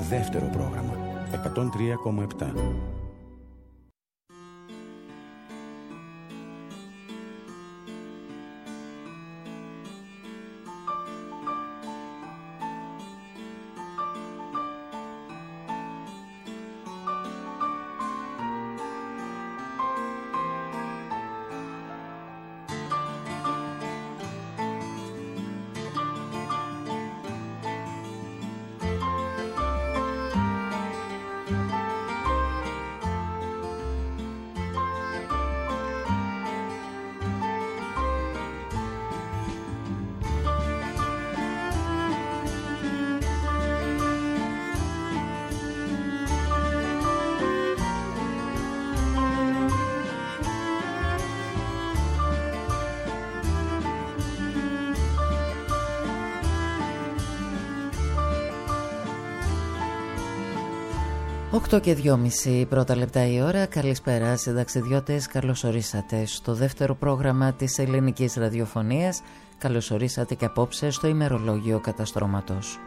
δεύτερο πρόγραμμα 103,7. Οκτώ και 2,5 πρώτα λεπτά η ώρα. Καλησπέρα συνταξιδιώτες, καλώς ορίσατε στο δεύτερο πρόγραμμα της ελληνικής ραδιοφωνίας. Καλώς ορίσατε και απόψε στο ημερολόγιο καταστρώματος.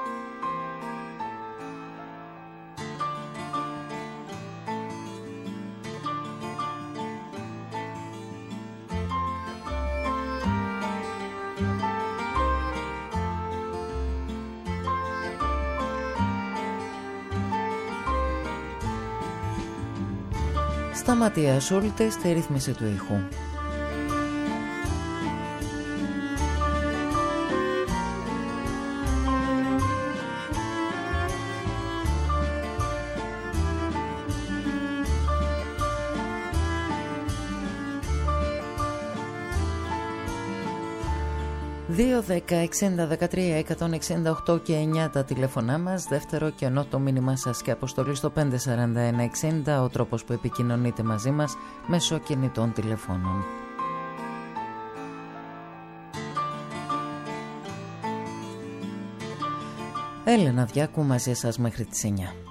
Σταματία Σούλτε στη ρύθμιση του ήχου. ...2, 10, 60, 13, 168 και 9 τα τηλέφωνά μας. Δεύτερο κενό το μήνυμά σας και αποστολή στο 541-60... ο τρόπος που επικοινωνείτε μαζί μας μέσω κινητών τηλεφώνων. Έλενα Διάκου μαζί σας μέχρι τις 9.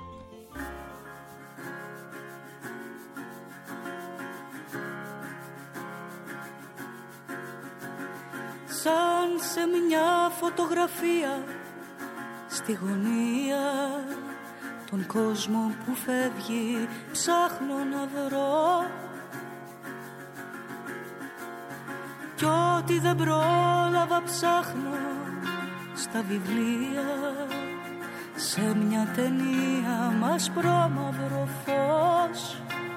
Σε μια φωτογραφία στη γωνία τον κόσμο που φεύγει ψάχνω να βρω κι ό,τι δεν πρόλαβα ψάχνω στα βιβλία σε μια ταινία μαύρο φως.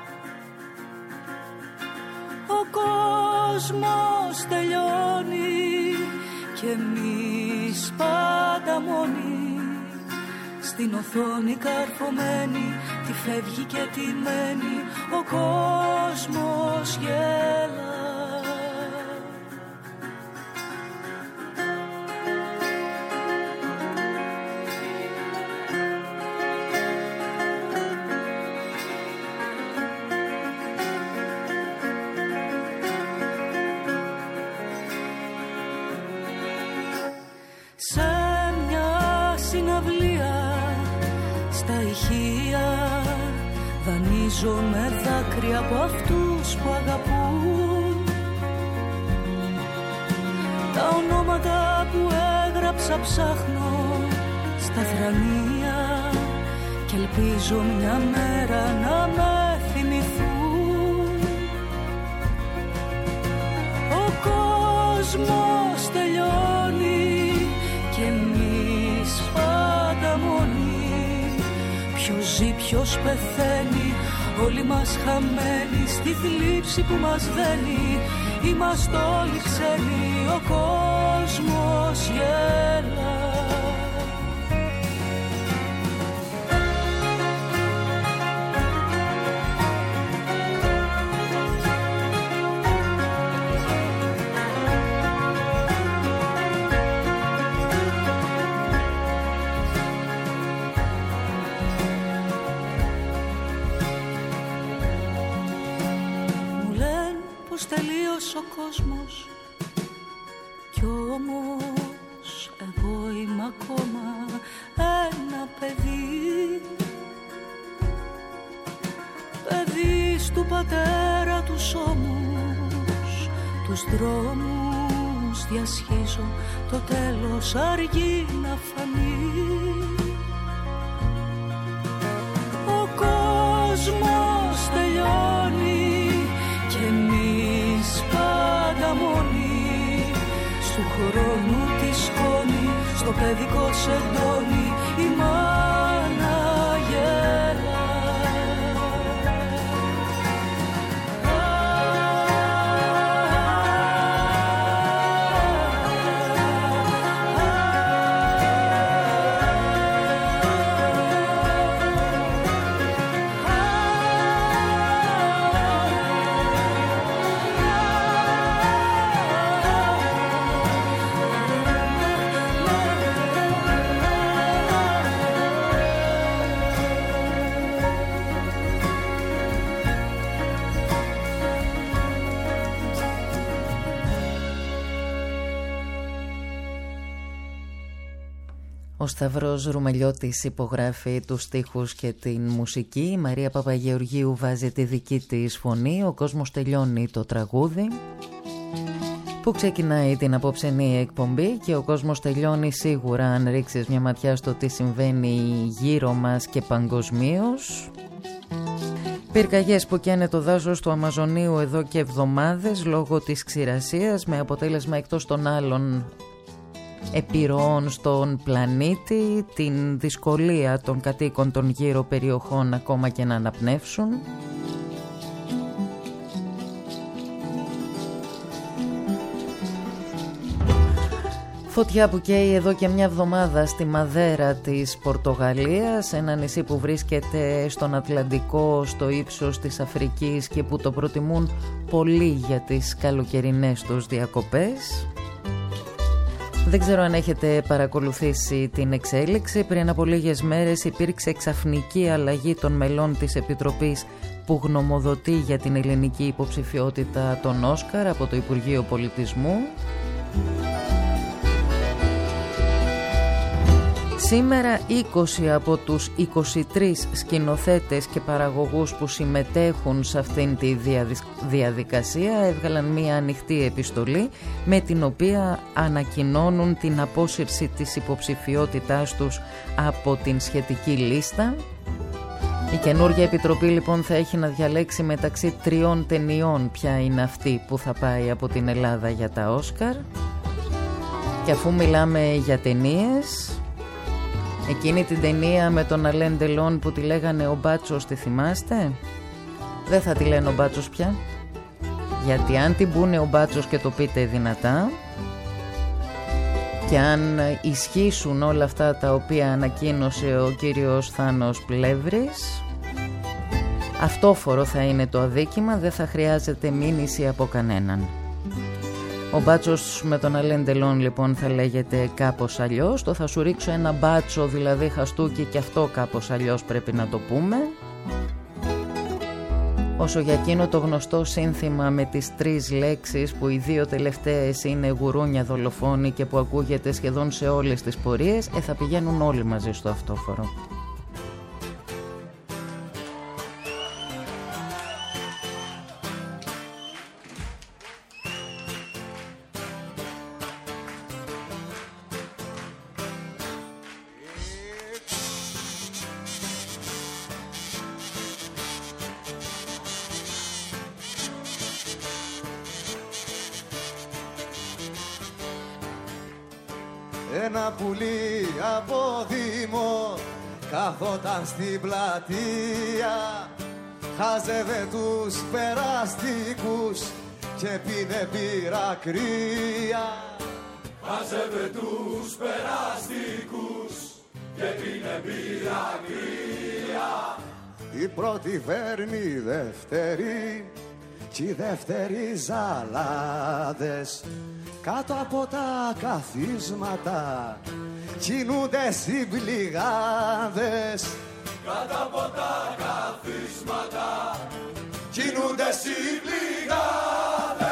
Ο κόσμος τελειώνει και εμείς πάντα μόνοι στην οθόνη καρφωμένοι, τι φεύγει και τι μένει, ο κόσμος γέλα. Δανείζω με δάκρυα από αυτούς που αγαπούν τα ονόματα που έγραψα ψάχνω στα θρανία και ελπίζω μια μέρα να με θυμηθούν. Ο κόσμος τελειώνει και εμείς πάντα μόνοι. Ποιος ζει, ποιος πεθαίνει, όλοι μας χαμένοι στη θλίψη που μας δένει. Είμαστε όλοι ξένοι, ο κόσμος γέλα. Τελείωσε ο κόσμος κι όμως εγώ είμαι ακόμα ένα παιδί, παιδί του πατέρα τους ώμους, τους δρόμους διασχίζω, το τέλος αργεί να φανεί. χρόνου τη σκόνη, στο παιδικό σεντόνι η μάνα γέλα. Ο Σταυρός Ρουμελιώτης υπογράφει τους στίχους και την μουσική. Η Μαρία Παπαγεωργίου βάζει τη δική της φωνή. Ο κόσμος τελειώνει το τραγούδι που ξεκινάει την απόψενή εκπομπή και ο κόσμος τελειώνει σίγουρα αν ρίξεις μια ματιά στο τι συμβαίνει γύρω μας και παγκοσμίως. Πυρκαγιές που καίνε το δάσος του Αμαζονίου εδώ και εβδομάδες λόγω της ξηρασίας, με αποτέλεσμα εκτός των άλλων επιρροών στον πλανήτη την δυσκολία των κατοίκων των γύρω περιοχών ακόμα και να αναπνεύσουν. Φωτιά που καίει εδώ και μια εβδομάδα στη Μαδέρα της Πορτογαλίας, ένα νησί που βρίσκεται στον Ατλαντικό, στο ύψος της Αφρικής και που το προτιμούν πολύ για τις καλοκαιρινές τους διακοπές. Δεν ξέρω αν έχετε παρακολουθήσει την εξέλιξη. Πριν από λίγες μέρες υπήρξε ξαφνική αλλαγή των μελών της Επιτροπής που γνωμοδοτεί για την ελληνική υποψηφιότητα των Όσκαρ από το Υπουργείο Πολιτισμού. Σήμερα 20 από τους 23 σκηνοθέτες και παραγωγούς που συμμετέχουν σε αυτήν τη διαδικασία έβγαλαν μία ανοιχτή επιστολή με την οποία ανακοινώνουν την απόσυρση της υποψηφιότητάς τους από την σχετική λίστα. Η καινούργια επιτροπή λοιπόν θα έχει να διαλέξει μεταξύ 3 ταινιών ποια είναι αυτή που θα πάει από την Ελλάδα για τα Όσκαρ. Και αφού μιλάμε για ταινίες, εκείνη την ταινία με τον Αλέν Ντελόν που τη λέγανε ο Μπάτσος, τη θυμάστε? Δεν θα τη λένε ο Μπάτσος πια, γιατί αν την πούνε ο Μπάτσος και το πείτε δυνατά και αν ισχύσουν όλα αυτά τα οποία ανακοίνωσε ο κύριος Θάνος Πλεύρης, αυτόφορο θα είναι το αδίκημα, δεν θα χρειάζεται μήνυση από κανέναν. Ο Μπάτσος με τον Αλέν Ντελόν λοιπόν θα λέγεται κάπως αλλιώς. Το θα σου ρίξω ένα μπάτσο, δηλαδή χαστούκι, και αυτό κάπως αλλιώς πρέπει να το πούμε. Όσο για εκείνο το γνωστό σύνθημα με τις 3 λέξεις που οι 2 τελευταίες είναι γουρούνια δολοφόνοι και που ακούγεται σχεδόν σε όλες τις πορείες, θα πηγαίνουν όλοι μαζί στο αυτόφορο. Ένα πουλί από Δήμο καθόταν στην πλατεία, χάζευε τους περαστικούς και πίνε μπύρα κρύα. Χάζευε τους περαστικούς και πίνε μπύρα κρύα. Η πρώτη βέρνει δεύτερη κι οι δεύτεροι ζαλάδες κάτω από τα καθίσματα κινούνται συμπληγάδες. Κάτω από τα καθίσματα κινούνται συμπληγάδες.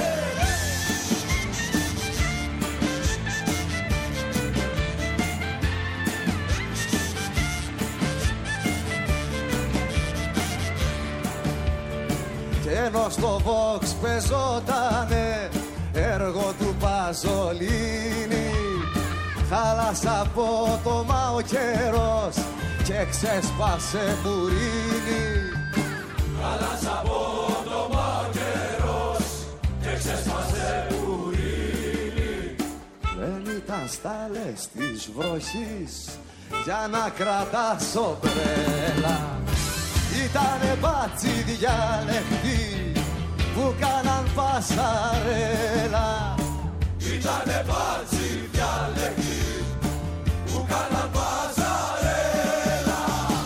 Κι ενώ στο Vox παίζοτανε έργο του Παζολίνη, χάλασε από το μα ο καιρός και ξέσπασε μπουρίνι. Χάλασε από το μα ο καιρός και ξέσπασε μπουρίνι. στάλες της βροχής για να κρατάς ομπρέλα. Ήτανε μπάτσι διαλεκτή που κάναν πασαρέλα. Ήτανε μπάτσι διαλεκτή που κάναν πασαρέλα.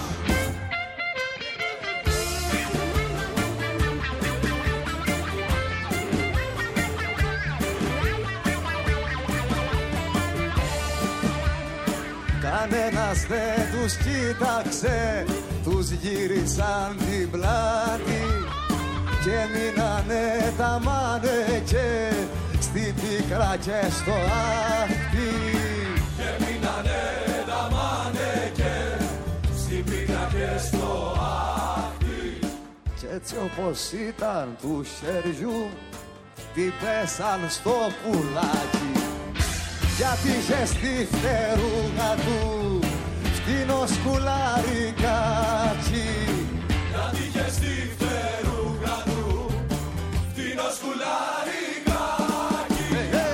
Κανένας δεν τους κοίταξε, τους γύρισαν την πλάτη και μείνανε τα μάνεκε στην πίκρα και στο άχτη. Και μείνανε τα μάνεκε στην πίκρα και στο άχτη. Κι έτσι όπως ήταν του χεριού την πέσαν στο πουλάκι, γιατί είχε στη φτερούγα του φτηνό σκουλαρικάκι. Γιατί είχε στη φτερούγα του φτηνό σκουλαρικάκι.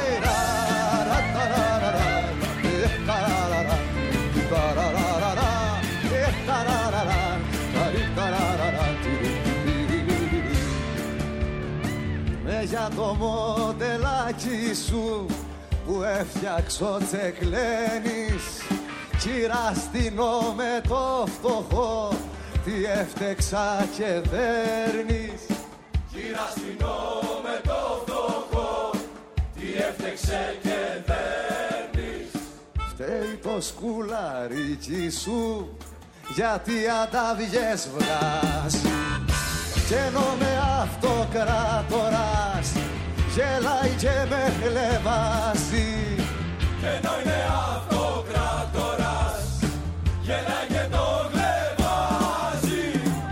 Με για το μοντελάκι σου που έφτιαξω τσεκλένεις, κυραστινό με το φτωχό, τι έφτεξα και δέρνεις. Κυραστινό με το φτωχό, τι έφτεξε και δέρνεις. Φταίει το σκουλαρίκι σου, γιατί αντάβιες βγάζει, κι ενώ με αυτοκράτορας γελάει και με χλεβάζει. Ενώ είναι αυτοκράτορας γελάει και το χλεβάζει.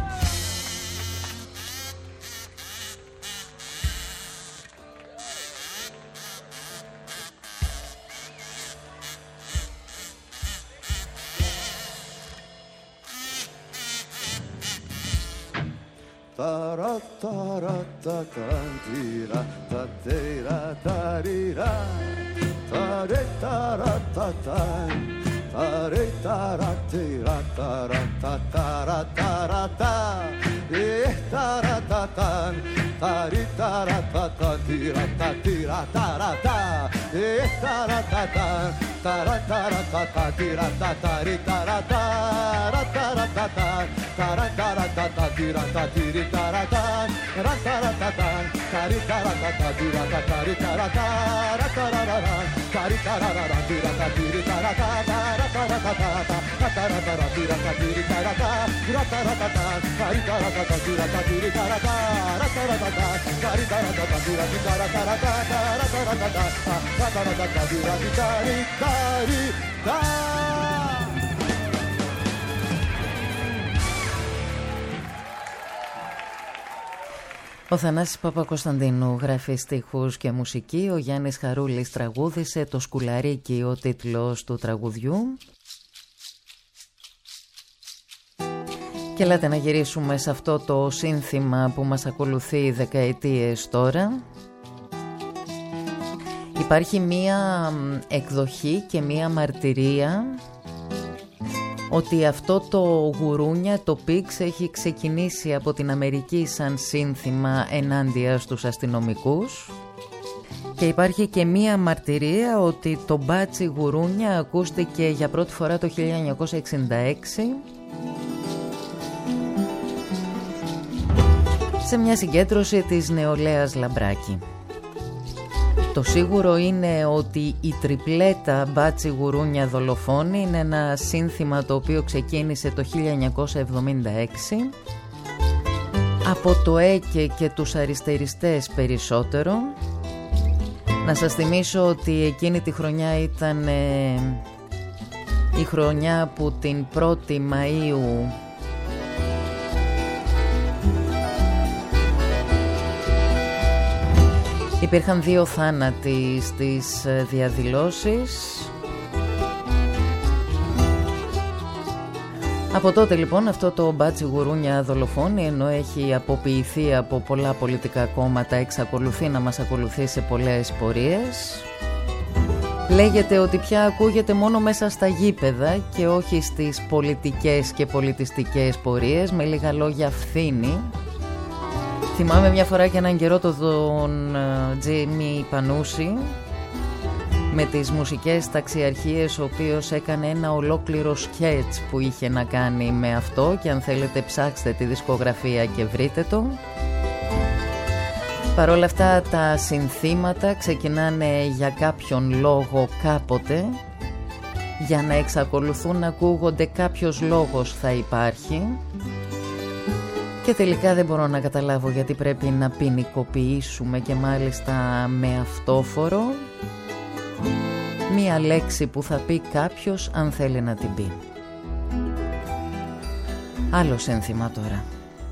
Ταραταραταταντήρα, τατέιρα, ταρίρα, ταρεταρατατάν, ταρεταρατήρα, ταραταταραταρατά, ταρατατάν, ταριταραταταντήρα, τατήρα, ταρατά, ταρατατάν, ταραταραταταντήρα, ταταριταρατά, ταρατατάν, ταραταραταταντήρα, τατηριταρατάν, ραταρατατάν, ταριταραταταντήρα, ταταριταρατά, ραταρατατάν, ταριταραταντήρα, τατηριταρατά, ραταρατατά, ραταραταταντήρα, τατηριταρατά, ραταρατατάν, ταριταραταταντήρα, τατηριταρατά, ραταρατατάν, ταριταραταταντήρα, τιταραταρατά, ραταρατατά, ραταραταταντήρα, τιταριταριτά. Ο Θανάσης Παπακοσταντίνου γράφει στίχους και μουσική. Ο Γιάννης Χαρούλης τραγούδισε. Το Σκουλαρίκι ο τίτλος του τραγουδιού. Και ελάτε να γυρίσουμε σε αυτό το σύνθημα που μας ακολουθεί δεκαετίες τώρα. Υπάρχει μία εκδοχή και μία μαρτυρία ότι αυτό το γουρούνια, το πίξ, έχει ξεκινήσει από την Αμερική σαν σύνθημα ενάντια στους αστυνομικούς, και υπάρχει και μία μαρτυρία ότι το μπάτσι γουρούνια ακούστηκε για πρώτη φορά το 1966 σε μια συγκέντρωση της νεολαίας Λαμπράκη. Το σίγουρο είναι ότι η τριπλέτα μπάτσι γουρούνια δολοφόνη είναι ένα σύνθημα το οποίο ξεκίνησε το 1976 από το ΕΚΕ και τους αριστεριστές περισσότερο. Να σας θυμίσω ότι εκείνη τη χρονιά ήταν η χρονιά που την 1η Μαΐου υπήρχαν 2 θάνατοι στις διαδηλώσεις. Από τότε λοιπόν αυτό το μπάτσι γουρούνια δολοφόνη, ενώ έχει αποποιηθεί από πολλά πολιτικά κόμματα, εξακολουθεί να μας ακολουθεί σε πολλές πορείες. Λέγεται ότι πια ακούγεται μόνο μέσα στα γήπεδα και όχι στις πολιτικές και πολιτιστικές πορείες, με λίγα λόγια φθήνει. Θυμάμαι μια φορά και έναν καιρό τον Τζίμι Πανούση με τις μουσικές ταξιαρχίες, ο οποίος έκανε ένα ολόκληρο σκέτς που είχε να κάνει με αυτό, και αν θέλετε ψάξτε τη δισκογραφία και βρείτε το. Παρ' όλα αυτά τα συνθήματα ξεκινάνε για κάποιον λόγο κάποτε, για να εξακολουθούν να ακούγονται κάποιος λόγος θα υπάρχει, και τελικά δεν μπορώ να καταλάβω γιατί πρέπει να ποινικοποιήσουμε, και μάλιστα με αυτόφορο, μία λέξη που θα πει κάποιος αν θέλει να την πει. Άλλο σύνθημα τώρα.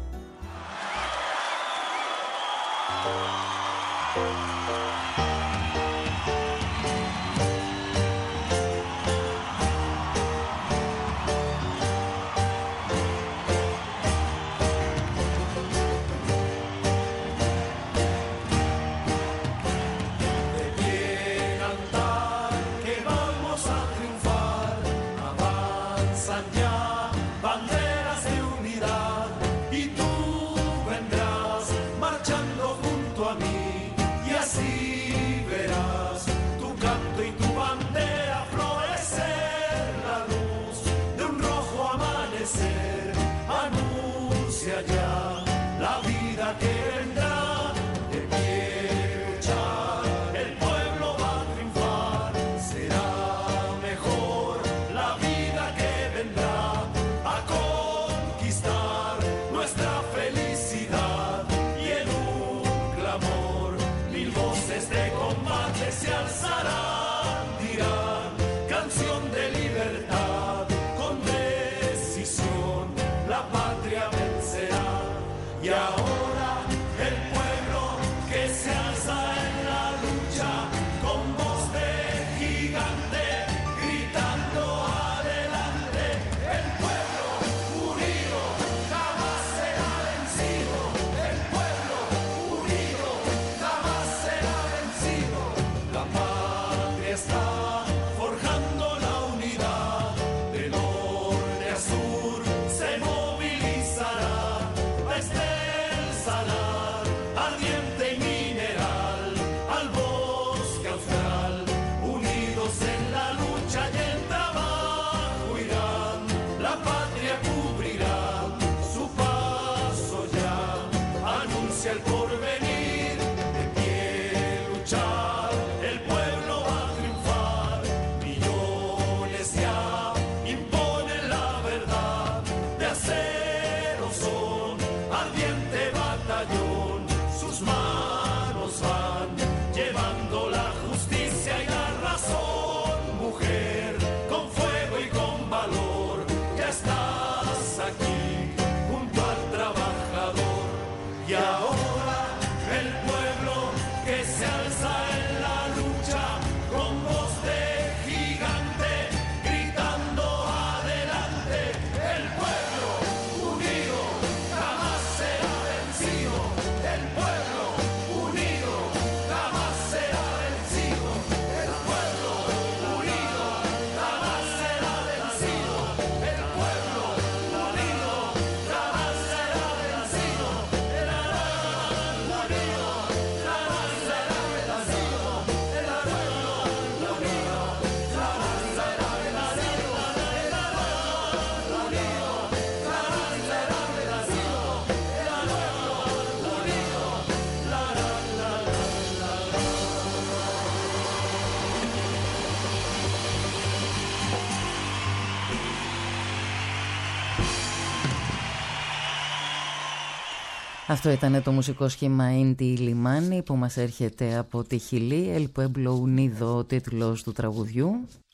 Αυτό ήταν το μουσικό σχήμα Ίντι Λιμάνι που μας έρχεται από τη Χιλή. El Pueblo Unido, ο τίτλος του τραγουδιού.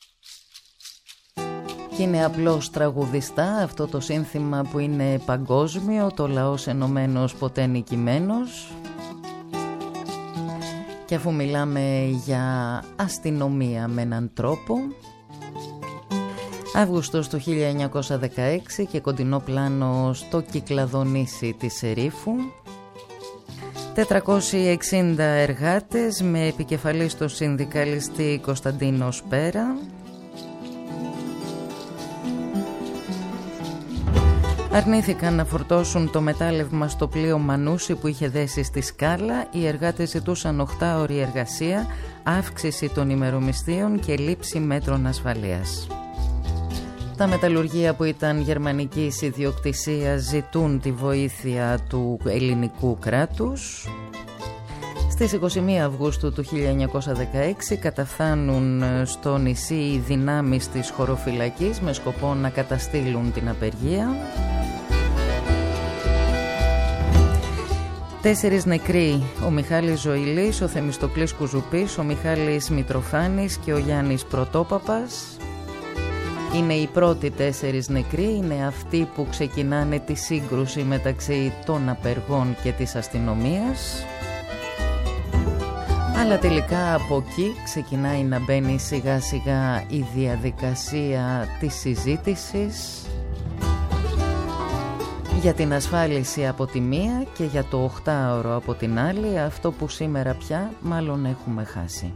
Και είναι απλώς τραγουδιστά αυτό το σύνθημα που είναι παγκόσμιο, το λαός ενωμένος ποτέ νικημένος. Και αφού μιλάμε για αστυνομία με έναν τρόπο, Αύγουστος του 1916 και κοντινό πλάνο στο Κυκλαδονήσι της Ερήφου. 460 εργάτες με επικεφαλής τον συνδικαλιστή Κωνσταντίνο Σπέρα αρνήθηκαν να φορτώσουν το μετάλλευμα στο πλοίο Μανούση που είχε δέσει στη σκάλα. Οι εργάτες ζητούσαν 8ωρη εργασία, αύξηση των ημερομισθείων και λήψη μέτρων ασφαλείας. Τα μεταλλουργεία που ήταν γερμανικής ιδιοκτησίας ζητούν τη βοήθεια του ελληνικού κράτους. Στις 21 Αυγούστου του 1916 καταφθάνουν στο νησί οι δυνάμεις της χωροφυλακής με σκοπό να καταστήλουν την απεργία. 4 νεκροί, ο Μιχάλης Ζωηλής, ο Θεμιστοκλής Κουζουπής, ο Μιχάλης Μητροφάνης και ο Γιάννης Πρωτόπαπας. Είναι οι πρώτοι 4 νεκροί, είναι αυτοί που ξεκινάνε τη σύγκρουση μεταξύ των απεργών και της αστυνομίας. Αλλά τελικά από εκεί ξεκινάει να μπαίνει σιγά σιγά η διαδικασία της συζήτησης για την ασφάλιση από τη μία και για το 8ωρο από την άλλη, αυτό που σήμερα πια μάλλον έχουμε χάσει.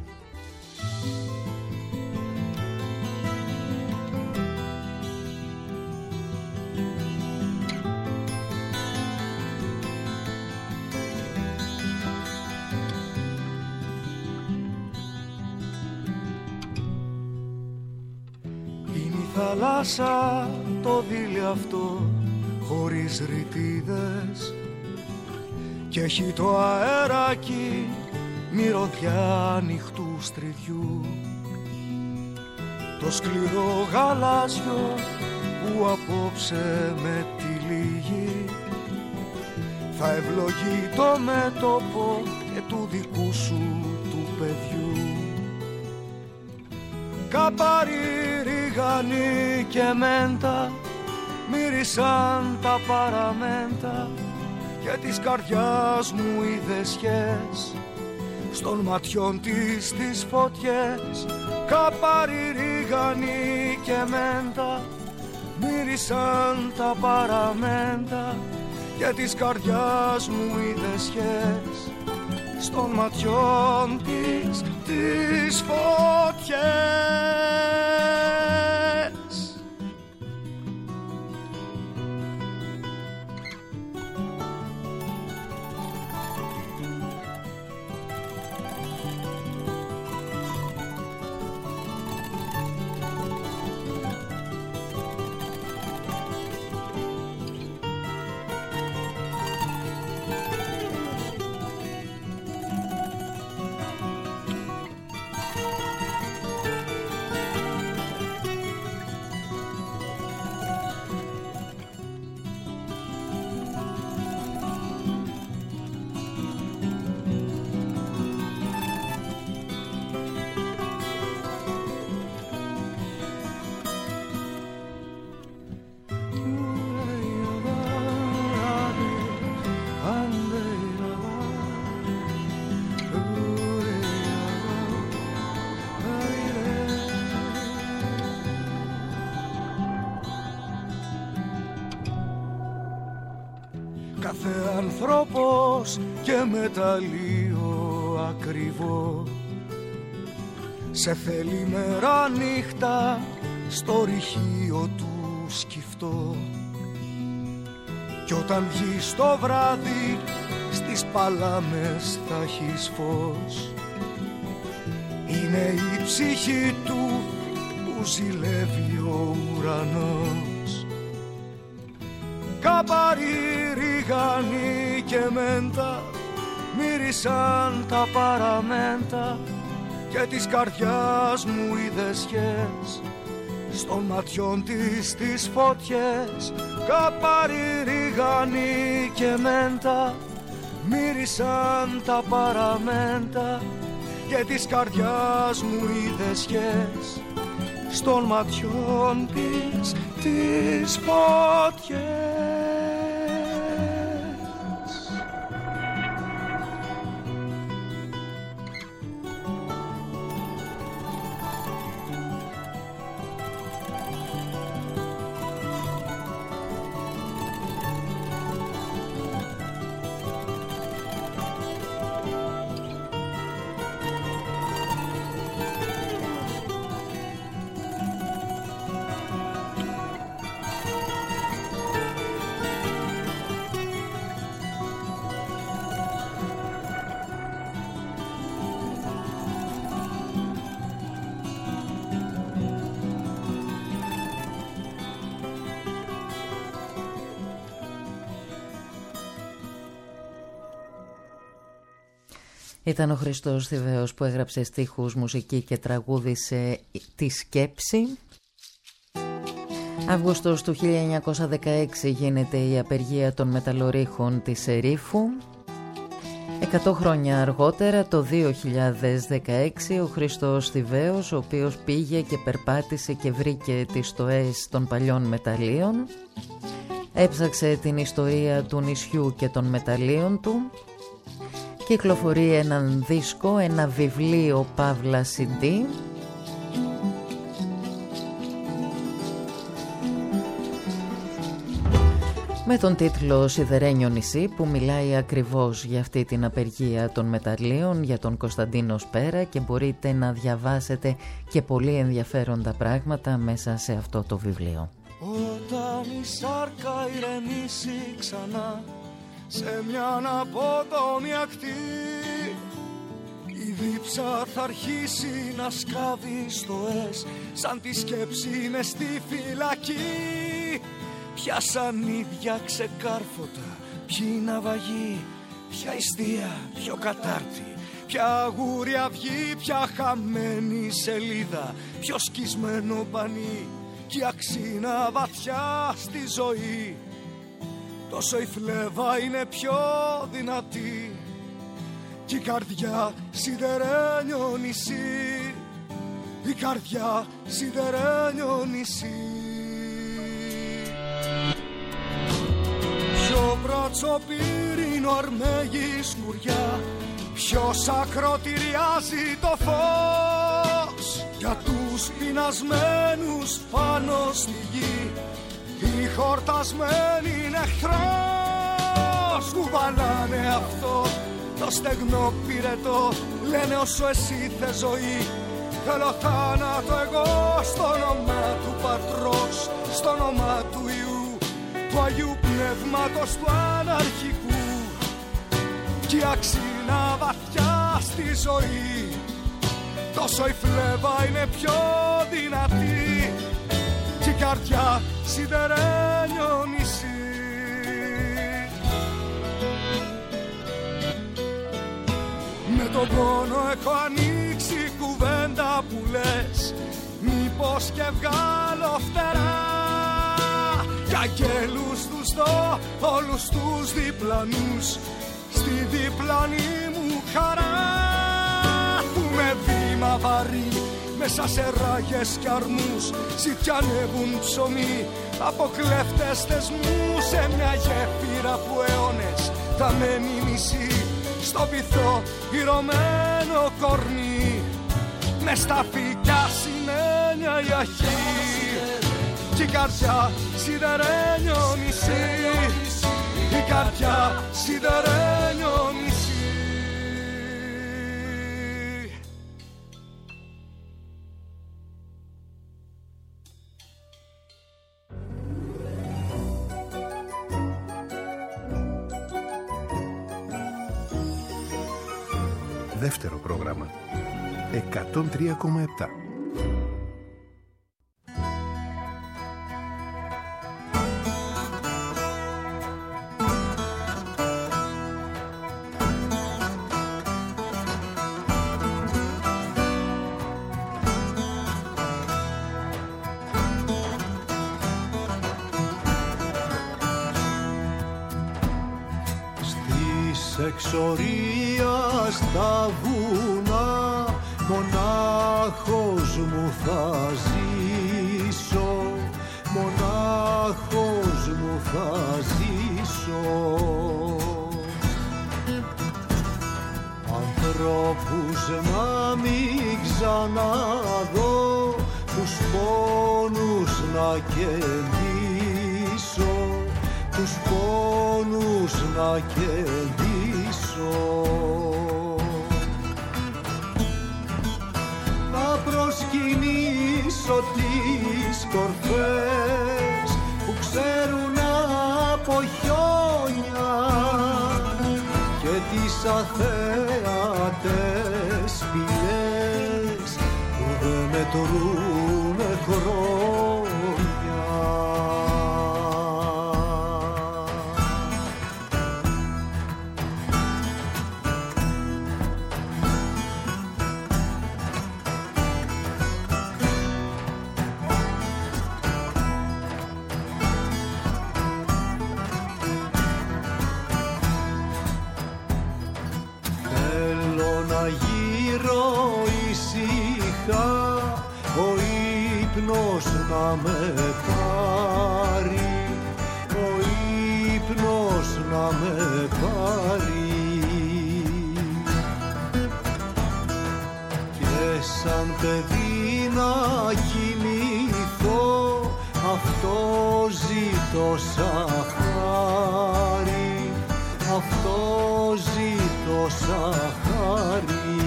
Θάλασσα το δίλη αυτό χωρίς ρητίδες και έχει το αεράκι μυρωδιά ανοιχτού στριδιού, το σκληρό γαλάζιο που απόψε με τυλίγει θα ευλογεί το μέτωπο και του δικού σου του παιδιού. Καπάρι, ρίγανη και μέντα μύρισαν τα παραμέντα και της καρδιάς μου οι δεσιές στον ματιών της τις φωτιές. Καπάρι, ρίγανη και μέντα μύρισαν τα παραμέντα και της καρδιάς μου οι δεσιές στον ματιών της τις φωτιές. Κάθε άνθρωπος και μεταλλείο ακριβό σε θέλει μέρα νύχτα στο ρηχείο του σκυφτό, κι όταν βγει στο βράδυ στις παλάμες θα έχεις φως. Είναι η ψυχή του που ζηλεύει ο ουρανός. Καπάρι, ρίγανη και μέντα μύρισαν τα παραμέντα και της καρδιάς μου οι δεσιές στον ματιών της τις φωτιές. Καπάρι, ρίγανη και μέντα μύρισαν τα παραμέντα και της καρδιάς μου οι δεσιές στον ματιών της τις φωτιές. Ήταν ο Χριστός Θηβαίος που έγραψε στίχους, μουσική και τραγούδισε τη Σκέψη. Αύγουστος του 1916 γίνεται η απεργία των μεταλλορύχων της Ερήφου. 100 χρόνια αργότερα, το 2016, ο Χριστός Θηβαίος, ο οποίος πήγε και περπάτησε και βρήκε τις στοές των παλιών μεταλλίων, έψαξε την ιστορία του νησιού και των μεταλλίων του, κυκλοφορεί έναν δίσκο, ένα βιβλίο παύλα CD, με τον τίτλο «Σιδερένιο νησί», που μιλάει ακριβώς για αυτή την απεργία των μεταλλίων, για τον Κωνσταντίνο Σπέρα, και μπορείτε να διαβάσετε και πολύ ενδιαφέροντα πράγματα μέσα σε αυτό το βιβλίο. Όταν η σάρκα ηρεμήσει ξανά σε μια αναπότομη ακτή, η δίψα θα αρχίσει να σκάβει στοές σαν τη σκέψη μες στη φυλακή. Ποια σανίδια ξεκάρφωτα, ποιοι ναυαγοί, ποια ιστία, ποιο κατάρτι, ποια αγούρια αυγή, ποια χαμένη σελίδα, ποιο σκισμένο πανί κι αξίνα βαθιά στη ζωή. Τόσο η φλέβα είναι πιο δυνατή κι η καρδιά σιδερένιο νησί, η καρδιά σιδερένιο νησί. Πιο μπροτσοπύρινο αρμέγει σκουριά, ποιος ακροτηριάζει το φως για τους πεινασμένους πάνω στη γη, οι χορτασμένοι είναι εχθρός. Κουβαλάνε αυτό το στεγνό πυρετό, λένε όσο εσύ θες ζωή, θέλω θάνατο εγώ στο όνομα του Πατρός, στο όνομα του Υιού, του Αγίου Πνεύματος του Αναρχικού, κι η αξίνα βαθιά στη ζωή. Τόσο η φλέβα είναι πιο δυνατή κι η καρδιά σιδερένιο νησί. Με τον πόνο έχω ανοίξει κουβέντα που λες, μήπως και βγάλω φτερά, κι αγγέλους τους δω όλους τους διπλανούς στη διπλανή μου χαρά, που με βήμα βαρύ μέσα σε ράγες κι αρμούς ζητιανεύουν ψωμί από κλέφτες θεσμούς, σε μια γέφυρα που αιώνες θα μένει μισή, στο βυθό ηρωμένο κορμί, μες στα φυκιά σημαίνια η αρχή, κι η καρδιά σιδερένιο νησί, η καρδιά σιδερένιο νησί. Δεύτερο πρόγραμμα 103,7. Εξορία στα βουνά μονάχος μου θα ζήσω, μονάχος μου θα ζήσω. Ανθρώπους να μην ξαναδώ, τους πόνους να κερδίσω, τους πόνους να κερδίσω. Να προσκυνήσω τις κορφές που ξέρουν από χιόνια και τις αθέατες σπηλιές που δεν μετρούνε χρόνια. ύπνος να με πάρει, ο ύπνος να με πάρει. Και σαν παιδί να κοιμηθώ, αυτό ζητώ σαν χάρη, αυτό ζητώ σαν χάρη.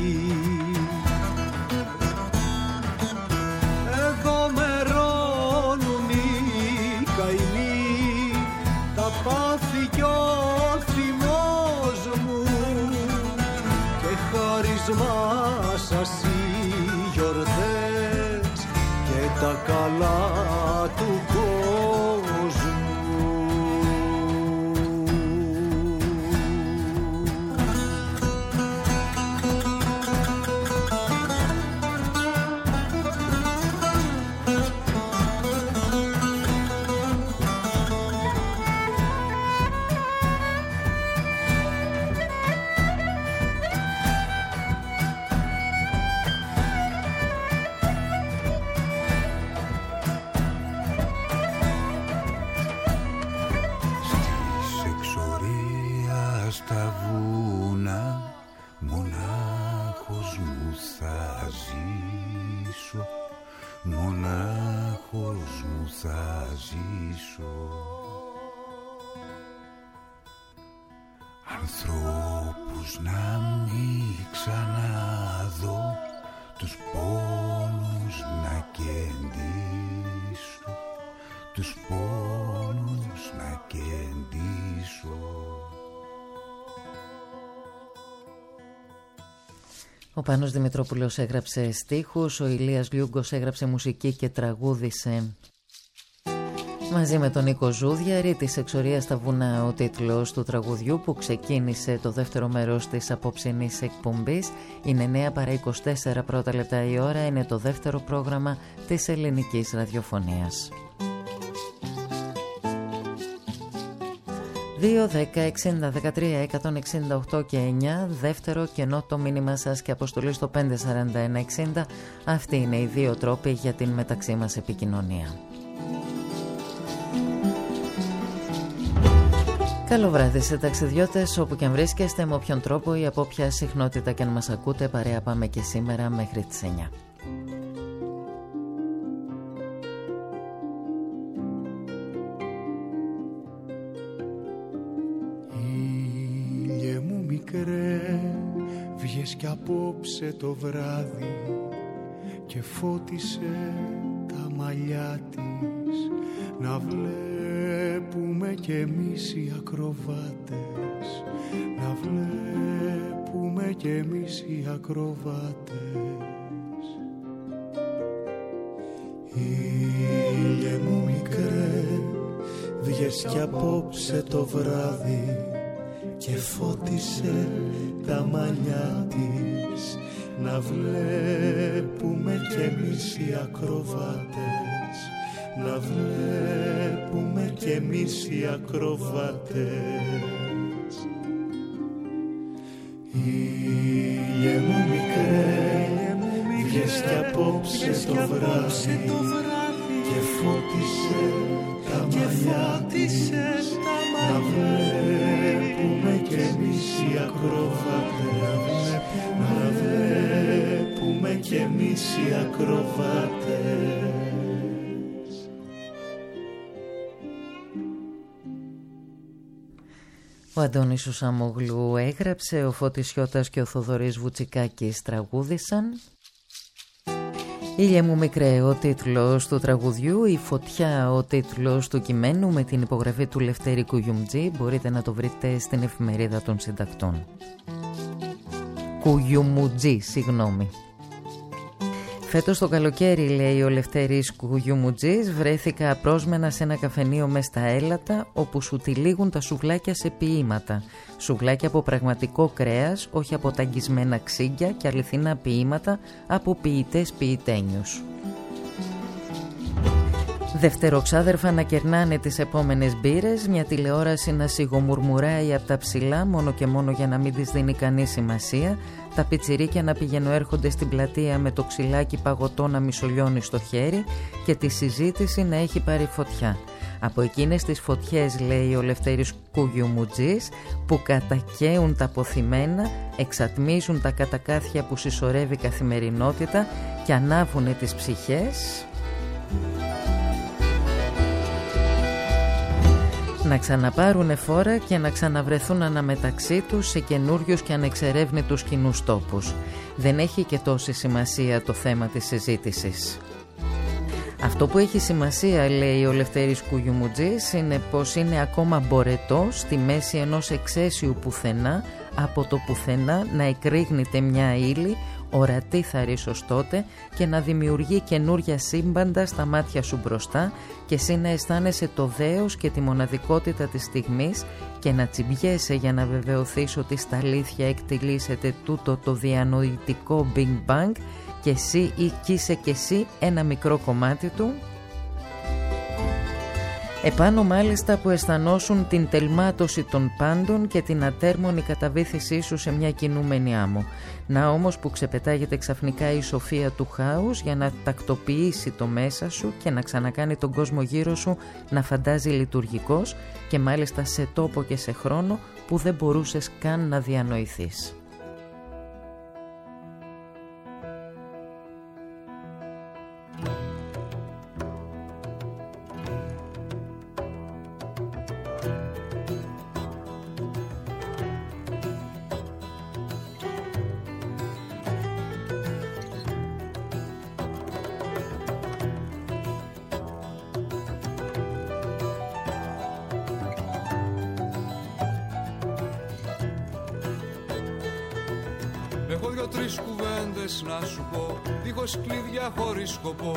Εδώ μερώνουν οι καημοί, τα πάθη κι ο θυμός μου, και χάρισμά σας οι γιορτές και τα καλά του κόσμου. Μονάχος μου θα ζήσω. Ανθρώπους να μην ξαναδώ, τους πόνους να κεντήσω, τους πόνους να κεντήσω. Ο Πάνος Δημητρόπουλος έγραψε στίχους, ο Ηλίας Λιούγκος έγραψε μουσική και τραγούδισε μαζί με τον Νίκο Ζούδια. «Ρήτης εξορίας στα βουνά» ο τίτλος του τραγουδιού που ξεκίνησε το δεύτερο μέρος της απόψινής εκπομπής. Είναι 9 παρά 24 πρώτα λεπτά η ώρα, είναι το δεύτερο πρόγραμμα της ελληνικής ραδιοφωνίας. 2, 10, 60, 13, 168 και 9, δεύτερο κενό το μήνυμα σας και αποστολή στο 54160. Αυτοί είναι οι δύο τρόποι για την μεταξύ μας επικοινωνία. Καλό βράδυ σε ταξιδιώτες, όπου και αν βρίσκεστε, με όποιον τρόπο ή από ποια συχνότητα και αν μας ακούτε. Παρέα πάμε και σήμερα μέχρι τις 9. Βγες κι απόψε το βράδυ και φώτισε τα μαλλιά της, να βλέπουμε κι εμείς οι ακροβάτες, να βλέπουμε κι εμείς οι ακροβάτες. Ήλιε μου μικρέ, βγες κι απόψε το βράδυ και φώτισε τα μαλλιά της, να βλέπουμε κι εμείς οι ακροβάτες, να βλέπουμε κι εμείς οι ακροβάτες. Ήλιε μου μικρέ, βγες κι απόψε το βράδυ και φώτισε τα μαλλιά της, να βλέπουμε κι εμείς οι ακροβάτες, να βλέπουμε κι εμείς οι ακροβάτες. Ο Αντώνης ο Σαμογλού έγραψε, ο Φώτης Σιώτας και ο Θοδωρής Βουτσικάκης τραγούδισαν. «Ήλιε μου μικρέ» ο τίτλος του τραγουδιού, «Η φωτιά» ο τίτλος του κειμένου, με την υπογραφή του Λευτέρη Κουγιουμτζή. Μπορείτε να το βρείτε στην εφημερίδα των συντακτών. Κουγιουμουτζή, συγγνώμη. Φέτος το καλοκαίρι, λέει ο Λευτέρης Κουγιουμουτζής, βρέθηκα απρόσμενα σε ένα καφενείο μες στα Έλατα, όπου σου τυλίγουν τα σουβλάκια σε ποίηματα. Σουβλάκια από πραγματικό κρέας, όχι από ταγγισμένα ξύγκια, και αληθινά ποίηματα από ποιητές ποιητένιους. Δευτεροξάδερφα να κερνάνε τις επόμενες μπύρες, μια τηλεόραση να σιγομουρμουράει από τα ψηλά μόνο και μόνο για να μην της δίνει κανείς σημασία, τα πιτσιρίκια να πηγαινοέρχονται στην πλατεία με το ξυλάκι παγωτό να μισολιώνει στο χέρι και τη συζήτηση να έχει πάρει φωτιά. Από εκείνες τις φωτιές, λέει ο Λευτέρης Κουγιουμουτζής, που κατακαίουν τα ποθημένα, εξατμίζουν τα κατακάθια που συσσωρεύει η καθημερινότητα και ανάβουνε τις ψυχές να ξαναπάρουνε φόρα και να ξαναβρεθούν αναμεταξύ τους σε καινούριους και ανεξερεύνητους κοινούς τόπους. Δεν έχει και τόση σημασία το θέμα της συζήτησης. Αυτό που έχει σημασία, λέει ο Λευτέρης Κουγιουμουτζής, είναι πως είναι ακόμα μπορετό στη μέση ενός εξαίσιου πουθενά, από το πουθενά να εκρήγνεται μια ύλη, ορατή θα ίσως τότε, και να δημιουργεί καινούρια σύμπαντα στα μάτια σου μπροστά και εσύ να αισθάνεσαι το δέος και τη μοναδικότητα της στιγμής και να τσιμπιέσαι για να βεβαιωθείς ότι στα αλήθεια εκτελήσεται τούτο το διανοητικό Big Bang και εσύ ή κι είσαι κι εσύ ένα μικρό κομμάτι του. Επάνω μάλιστα που αισθανόσουν την τελμάτωση των πάντων και την ατέρμονη καταβήθησή σου σε μια κινούμενη άμμο. Να όμως που ξεπετάγεται ξαφνικά η σοφία του χάους για να τακτοποιήσει το μέσα σου και να ξανακάνει τον κόσμο γύρω σου να φαντάζει λειτουργικός και μάλιστα σε τόπο και σε χρόνο που δεν μπορούσες καν να διανοηθείς. Έχω δυο-τρεις κουβέντες να σου πω, δίχως κλειδιά χωρίς σκοπό.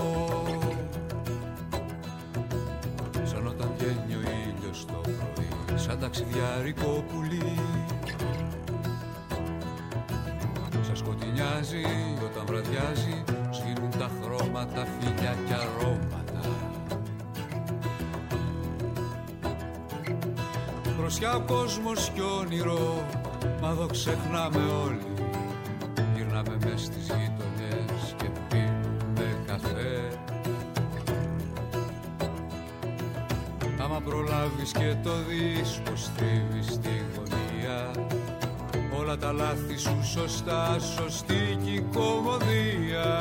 Σαν όταν βγαίνει ο ήλιος το πρωί, σαν ταξιδιάρικο πουλί. Σαν σκοτεινιάζει όταν βραδιάζει, σβήνουν τα χρώματα, φύλλα και αρώματα. Μπροστιά ο κόσμος κι όνειρο, μα εδώ ξεχνάμε όλοι. Γυρνάμε μες στις γειτονιές και πίνουμε καφέ. Άμα προλάβεις και το δεις πως τρίβεις στη γωνία, όλα τα λάθη σου σωστά, σωστή κι η κωμωδία.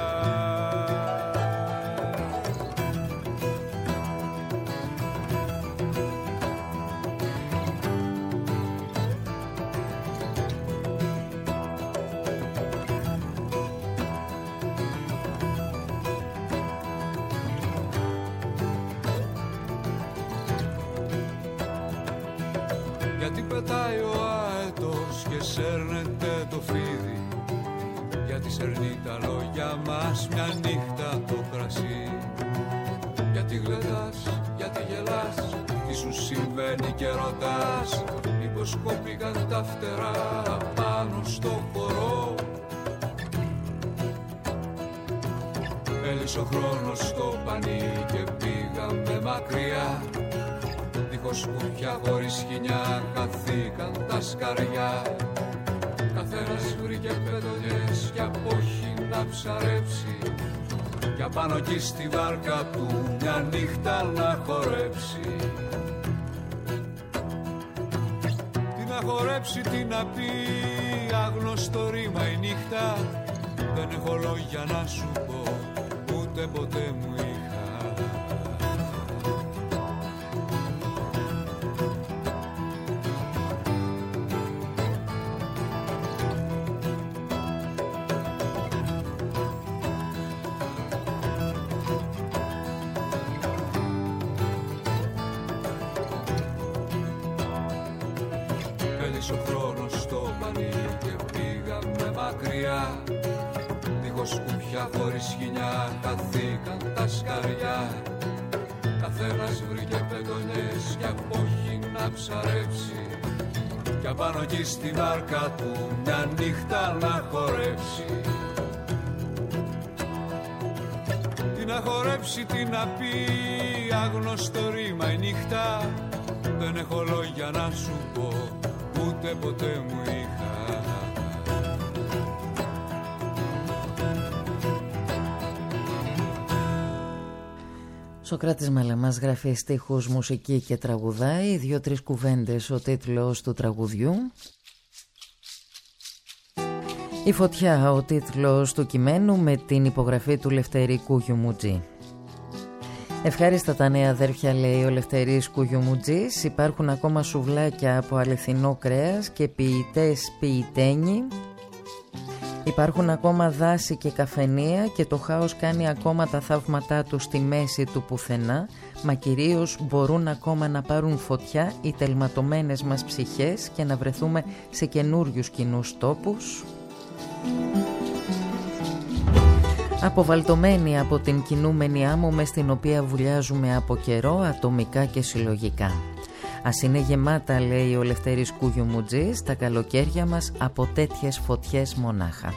Γιατί πετάει ο αετός και σέρνεται το φίδι, γιατί σέρνει τα λόγια μας μια νύχτα το κρασί. Γιατί γλεντάς, γιατί γελάς, τι σου συμβαίνει και ρωτάς, μήπως κόπηκαν τα φτερά πάνω στο χορό. Έλυσε ο χρόνος στο πανί και πήγαμε μακριά, δίχως σκούπια χωρίς σκοινιά, χαθήκαν τα σκαριά. Καθένας βρήκε πετονιές κι απόχει να ψαρέψει, κι απάνω εκεί στη βάρκα του μια νύχτα να χορέψει. Τι να χορέψει, τι να πει, άγνωστο ρήμα η νύχτα. Δεν έχω λόγια να σου πω, ούτε ποτέ μου είχα. Έλυσε ο χρόνος στο πανί και πήγαμε μακριά, δίχως σκούπια χωρίς σκοινιά, χαθήκαν τα σκαριά. Καθένας βρήκε πεντονιές κι απόχει να ψαρέψει, κι απάνω εκεί στη βάρκα του μια νύχτα να χορέψει. Τι Τι να χορέψει, τι να πει, άγνωστο ρήμα η νύχτα. Δεν έχω λόγια να σου πω, ούτε ποτέ μου είχα. Σοκράτης Μαλαμάς γράφει στίχους, μουσική και τραγουδάει. 2-3 κουβέντες ο τίτλος του τραγουδιού. Η φωτιά ο τίτλος του κειμένου, με την υπογραφή του Λευτέρη Κουγιουμουτζή. Ευχάριστα τα νέα αδέρφια, λέει ο Λευτέρης Κουγιουμουτζής. Υπάρχουν ακόμα σουβλάκια από αληθινό κρέας και ποιητές ποιητένοι. Υπάρχουν ακόμα δάση και καφενεία και το χάος κάνει ακόμα τα θαύματά του στη μέση του πουθενά, μα κυρίως μπορούν ακόμα να πάρουν φωτιά οι τελματωμένες μας ψυχές και να βρεθούμε σε καινούριους κοινούς τόπους. Αποβαλτωμένοι από την κινούμενη άμμο μες στην οποία βουλιάζουμε από καιρό, ατομικά και συλλογικά. Ας είναι γεμάτα, λέει ο Λευτέρης Κουγιουμουτζής, τα καλοκαίρια μας από τέτοιες φωτιές μονάχα.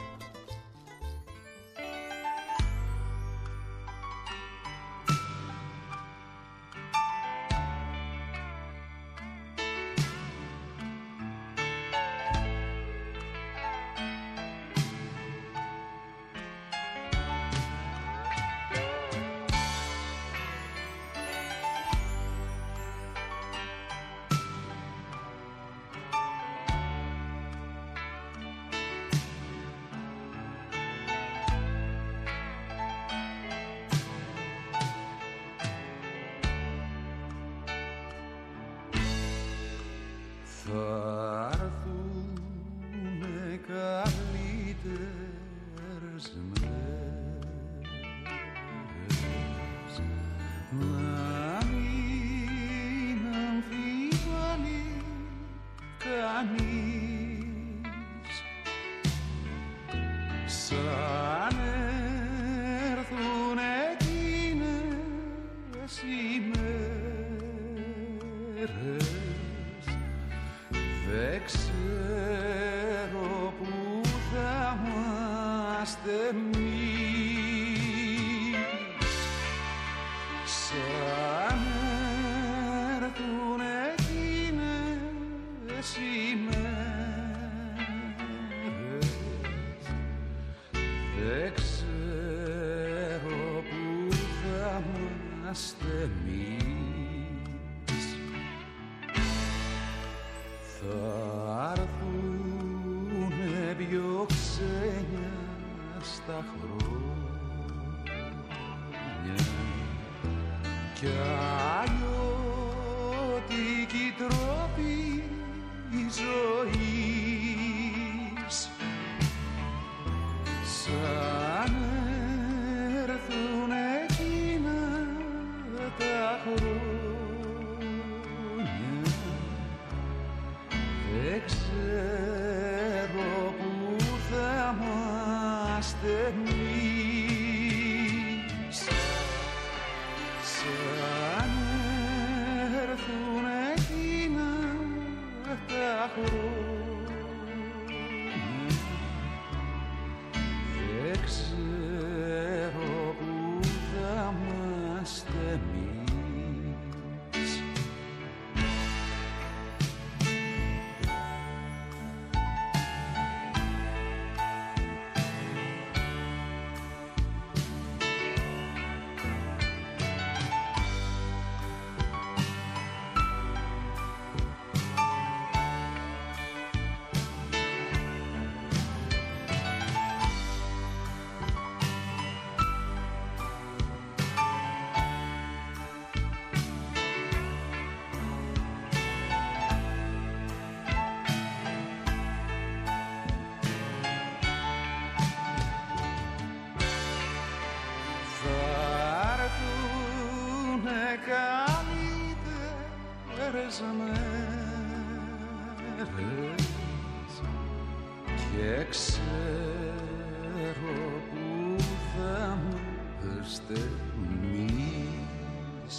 καλύτερες μέρες και ξέρω που θα μου στεγνείς.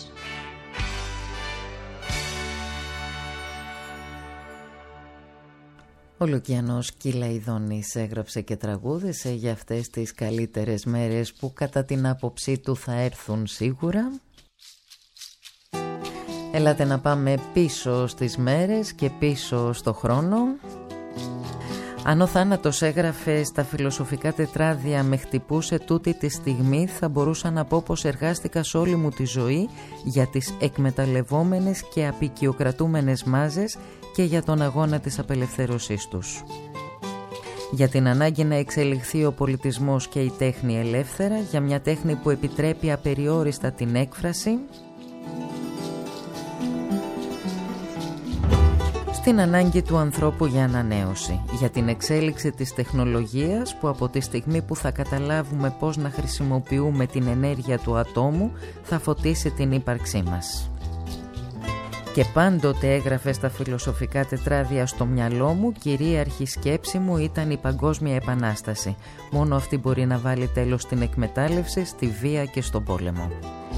Ο Λουκιανός Κυλαϊδόνης έγραψε και τραγούδισε για αυτές τις καλύτερες μέρες που κατά την άποψή του θα έρθουν σίγουρα. Ελάτε να πάμε πίσω στις μέρες και πίσω στο χρόνο. Αν ο θάνατος έγραφε στα φιλοσοφικά τετράδια «Με χτυπούσε τούτη τη στιγμή», θα μπορούσα να πω πως εργάστηκα σε όλη μου τη ζωή για τις εκμεταλλευόμενες και απικιοκρατούμενες μάζες και για τον αγώνα της απελευθέρωσής τους. Για την ανάγκη να εξελιχθεί ο πολιτισμός και η τέχνη ελεύθερα, για μια τέχνη που επιτρέπει απεριόριστα την έκφραση, στην ανάγκη του ανθρώπου για ανανέωση, για την εξέλιξη της τεχνολογίας που από τη στιγμή που θα καταλάβουμε πώς να χρησιμοποιούμε την ενέργεια του ατόμου θα φωτίσει την ύπαρξή μας. Και πάντοτε έγραφε στα φιλοσοφικά τετράδια στο μυαλό μου, κυρίαρχη σκέψη μου ήταν η Παγκόσμια Επανάσταση. Μόνο αυτή μπορεί να βάλει τέλος στην εκμετάλλευση, στη βία και στον πόλεμο.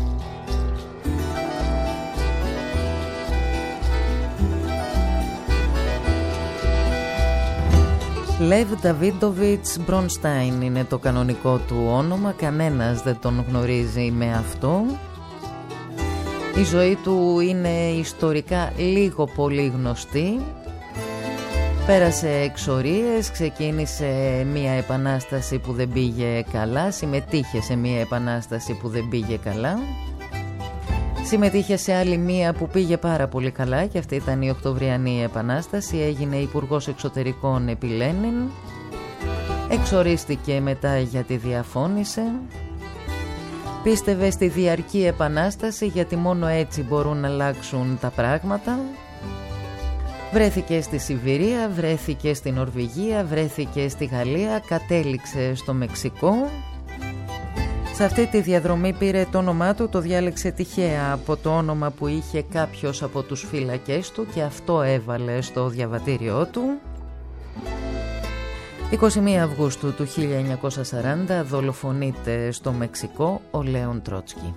Λεβ Νταβίντοβιτς Μπρονστάιν είναι το κανονικό του όνομα, κανένας δεν τον γνωρίζει με αυτό. Η ζωή του είναι ιστορικά λίγο πολύ γνωστή. Πέρασε εξορίες, ξεκίνησε μια επανάσταση που δεν πήγε καλά, συμμετείχε σε μια επανάσταση που δεν πήγε καλά. Συμμετείχε σε άλλη μία που πήγε πάρα πολύ καλά και αυτή ήταν η Οκτωβριανή Επανάσταση. Έγινε υπουργός εξωτερικών επί Λένιν. Εξορίστηκε μετά γιατί διαφώνησε. Πίστευε στη διαρκή επανάσταση γιατί μόνο έτσι μπορούν να αλλάξουν τα πράγματα. Βρέθηκε στη Σιβηρία, βρέθηκε στην Νορβηγία, βρέθηκε στη Γαλλία, κατέληξε στο Μεξικό. Σε αυτή τη διαδρομή πήρε το όνομά του, το διάλεξε τυχαία από το όνομα που είχε κάποιος από τους φύλακες του και αυτό έβαλε στο διαβατήριό του. 21 Αυγούστου του 1940 δολοφονείται στο Μεξικό ο Λέον Τρότσκι.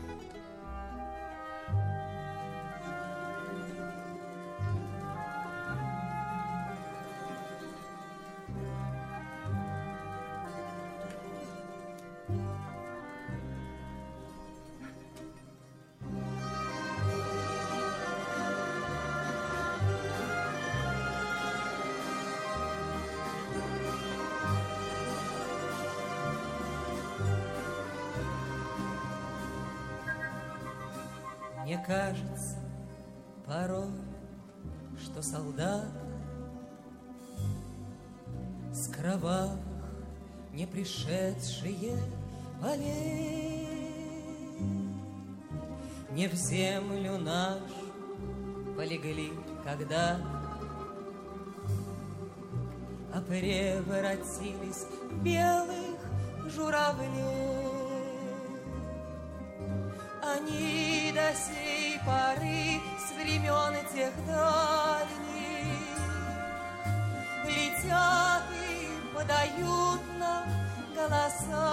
Мне кажется порой, что солдат с кровавых не пришедшие полей не в землю нашу полегли когда, а превратились в белых журавлей. Они до сей поры с времен тех дальних летят и подают нам голоса.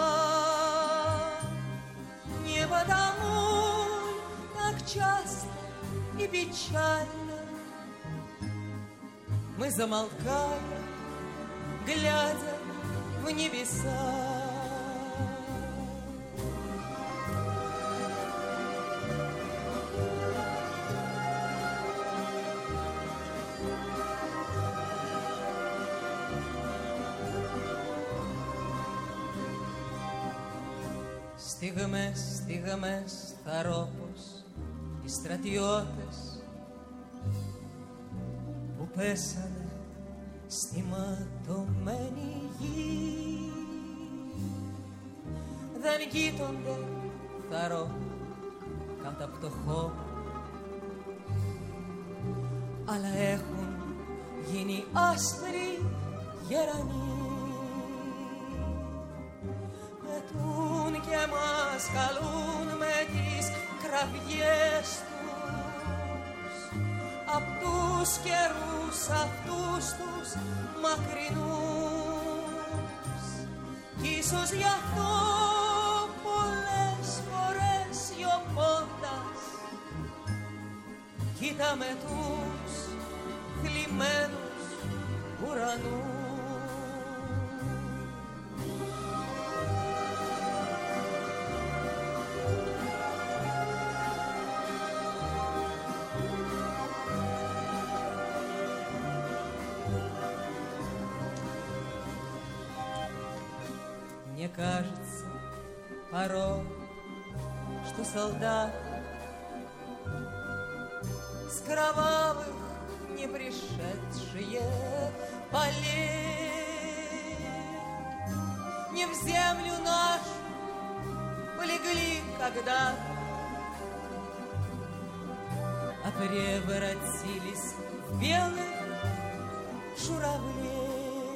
Не потому так часто и печально мы замолкаем, глядя в небеса. Στιγμές θα ρόπος οι στρατιώτες που πέσανε στη ματωμένη γη δεν γείτονται θαρώ κάτω από το χώρο, αλλά έχουν γίνει άσπροι γερανοί. Πετούν και μας καλούν με τις κραυγές τους απ' τους καιρούς αυτούς τους μακρινούς. Κι ίσως γι' αυτό πολλές φορές σιωπώντας κοίταμε τους θλιμμένους ουρανού. Мне кажется порой, что солдат с кровавых не пришедшие полей не в землю нашу полегли когда-то, а превратились в белых журавлей.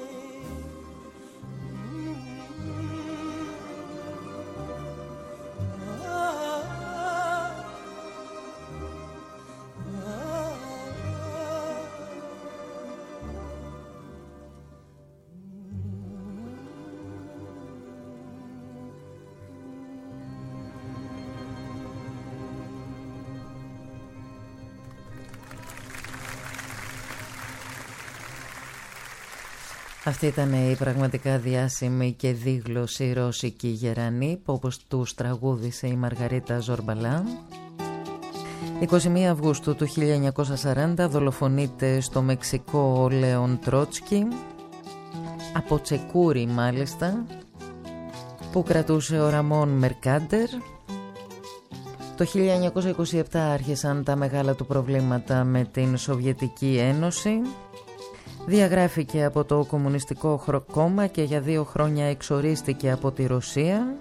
Αυτή ήταν η πραγματικά διάσημη και δίγλωση ρώσικη γερανή που όπως τους τραγούδισε η Μαργαρίτα Ζορμπαλά. 21 Αυγούστου του 1940 δολοφονείται στο Μεξικό ο Λέον Τρότσκι, από τσεκούρι μάλιστα, που κρατούσε ο Ραμόν Μερκάντερ. Το 1927 άρχισαν τα μεγάλα του προβλήματα με την Σοβιετική Ένωση. Διαγράφηκε από το Κομμουνιστικό Κόμμα και για 2 χρόνια εξορίστηκε από τη Ρωσία.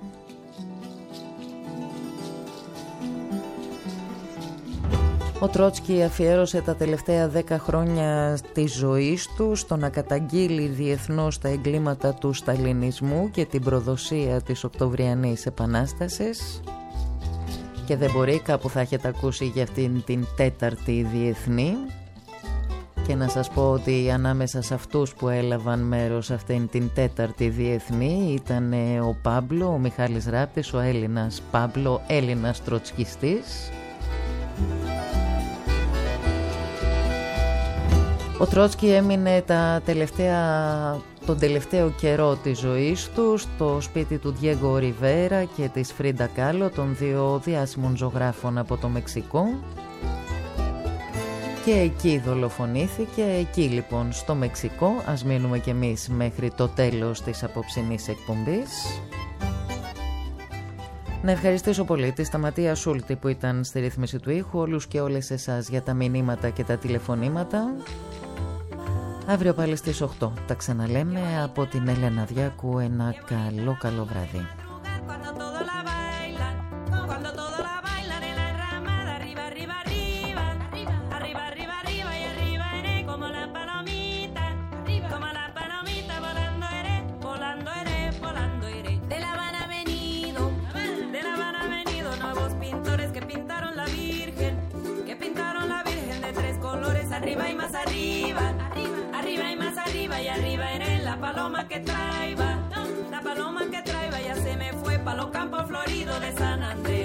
Ο Τρότσκι αφιέρωσε τα τελευταία 10 χρόνια της ζωής του στο να καταγγείλει διεθνώς τα εγκλήματα του σταλινισμού και την προδοσία της Οκτωβριανής Επανάστασης. Και δεν μπορεί, κάπου θα έχετε ακούσει για αυτήν την 4η διεθνή. Και να σας πω ότι ανάμεσα σε αυτούς που έλαβαν μέρος σε αυτήν την 4η διεθνή ήταν ο Πάμπλο, ο Μιχάλης Ράπτης, ο Έλληνας Πάμπλο, Έλληνας τροτσκιστής. Ο Τρότσκι έμεινε τον τελευταίο καιρό της ζωής του στο σπίτι του Διέγκο Ριβέρα και της Φρίντα Κάλο, των 2 διάσημων ζωγράφων από το Μεξικό. Και εκεί δολοφονήθηκε, εκεί λοιπόν στο Μεξικό. Ας μείνουμε κι εμείς μέχρι το τέλος της απόψινής εκπομπής. Να ευχαριστήσω πολύ τη Σταματία Σούλτη που ήταν στη ρύθμιση του ήχου, όλους και όλες εσάς για τα μηνύματα και τα τηλεφωνήματα. Αύριο πάλι στις 8 τα ξαναλέμε. Από την Έλενα Διάκου ένα καλό βράδυ. Arriba y más arriba, arriba y más arriba, y arriba eres la paloma que traía, ya se me fue pa' los campos floridos de San Andrés.